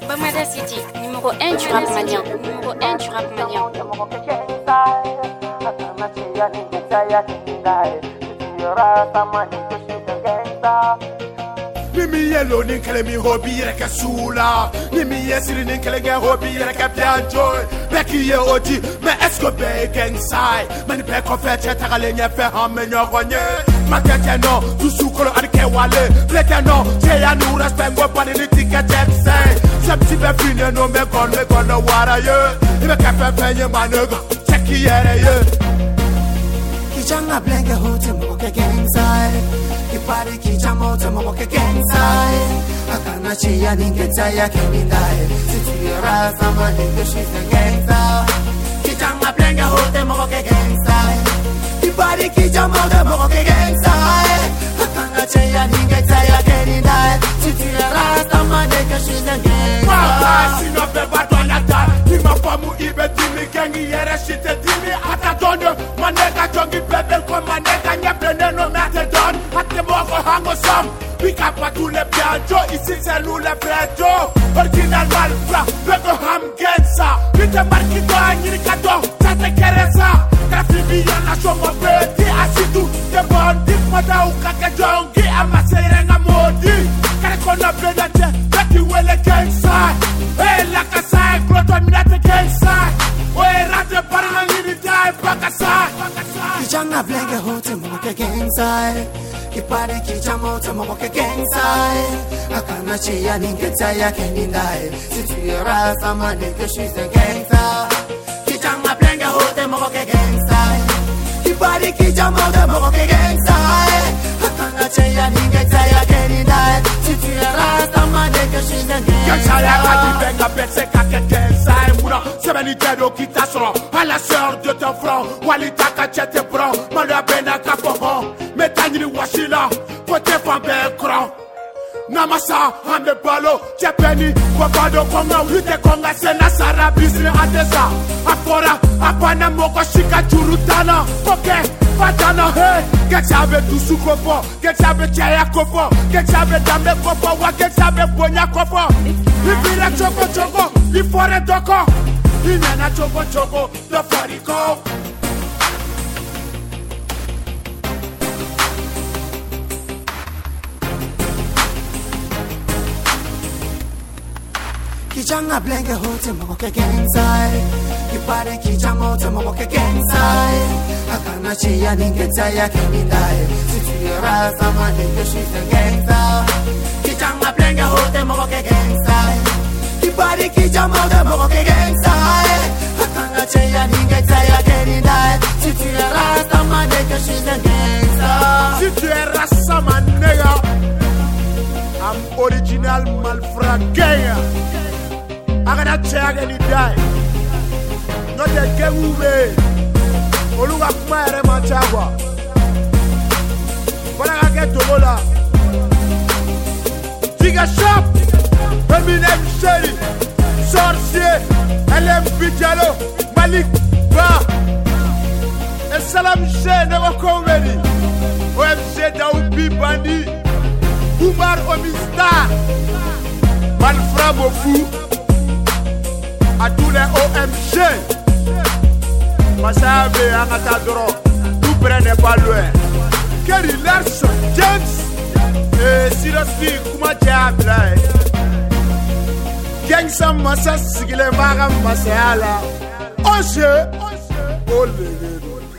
Bamada City, numéro 1 du rap malien. Numéro 1 du rap malien. Nimi yellow ni kele mi hobby reka sula. Nimi yesiri ni kele ge hobby reka bianjo. Beki ye odi me esko be gangside. Mani pe konfete tagale nye fe hamme nyogonye. Makete no tu sukolo anike wale. Bleke no je ya nu respect go pani ni ticket say. Septi be fine no me gonna wara ye. Ibe kafe fe ye manego. Check ye. Kijanga blenke hote mo ke gangside. Kipari kijamoto mo ke gangside. Akana chia ninge taya kenindai. Situira sama ninge she's a gangster. Kijanga blenke hote mo ke gangside. Kipari kijamoto mo ke gangside. Akana chia ninge taya kenindai. Situira sama ninge she's a gangster. Mama si no be badonata. Ima famu ibe dimi gangi yere shite dimi atadonyo. Manega jongi bebel ko manega nyebrene no matedon. Ate moko hango sam. Pika pa tous les bianjo. Ici c'est nous les vrais Joe. Original malfra. Bego ham gensa. Vite marki do anyiri kado. Tate keresa. Grafi biya na shomo beti asidu. Te bondi mada ukake jongi. Amase irenga modi. Kare kona benate. Beki wele gensa. Hey la casa. Kloto minate gensa. Oe rate parana nini dai bakasa. Kijanga blenke hote mo ke gangside. Kipari kijamoto mo ke gangside. Akana chia ninge taya kenindai. Situira sama ninge she's a gangster. Kijanga blenke hote mo ke gangside. Kipari kijamoto mo ke gangside. Akana chia ninge taya kenindai. Situira sama ninge she's a Gangsa ya kati gangster. benga betse kake gensa. Mouna semeni dedo kita soro. À la sœur de ton front. Walita kachete bro. Malua bena kapohon. Metani washila. Pote fambe kron. Namasa hambe balo. Jepeni wabado konga. Wite konga sena sara bisri adesa. Afora apana moko shika churutana. Poke patana hey. Geksabe tusu kopo. Geksabe chaya kopo. Geksabe dambe kopo. Wa geksabe bonya kopo. Ifire choko. Ifore doko. Inana choko. The funny go. Kijanga blenke hote mo ke gangside. Kipari kijamoto mo ke gangside. Akana chia ninge taya kenindai. Situira sama ninge she's a gangster. Kijanga blenke hote mo ke gangside. Kipari kijamoto mo ke gangside. Akana chia ninge taya kenindai. Situira sama ninge she's a gangster. Si tu es Rassama nigga, I'm original malfra gaya. I gotta check any die. Not a game away. Oluga kuma ere machagwa. When I get to Mola, Tiga Shop, Eminem Sherry, Sorcier, LM Bijalo, Malik Ba, and Salam Sheh never comedy. OMG Daoubi Bandi, Oumar Omistar, Malfra Mofou, à tous les OMG. Massabe Angatadoro, tout près n'est pas loin. Kerry Larson, James, et Siroski, Kuma Diabla. Gangsa Massa Sigile Maram Masala. Oche, Olé.